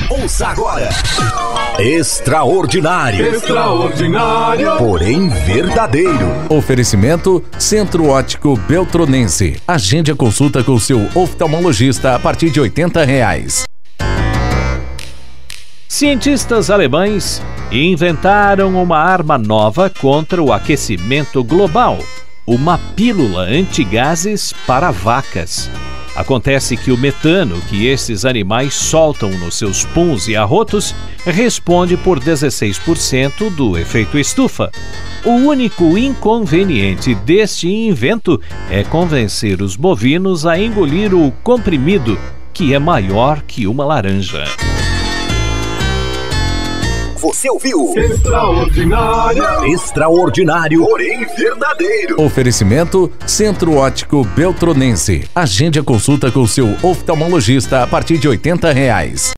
Ouça agora. Extraordinário. Extraordinário. Porém verdadeiro. Oferecimento Centro Óptico Beltronense. Agende a consulta com seu oftalmologista a partir de R$80. Cientistas alemães inventaram uma arma nova contra o aquecimento global, uma pílula antigases para vacas. Acontece que o metano que esses animais soltam nos seus puns e arrotos responde por 16% do efeito estufa. O único inconveniente deste invento é convencer os bovinos a engolir o comprimido, que é maior que uma laranja. Você ouviu? Extraordinário. Extraordinário, porém verdadeiro. Oferecimento Centro Óptico Beltronense. Agende a consulta com seu oftalmologista a partir de R$80.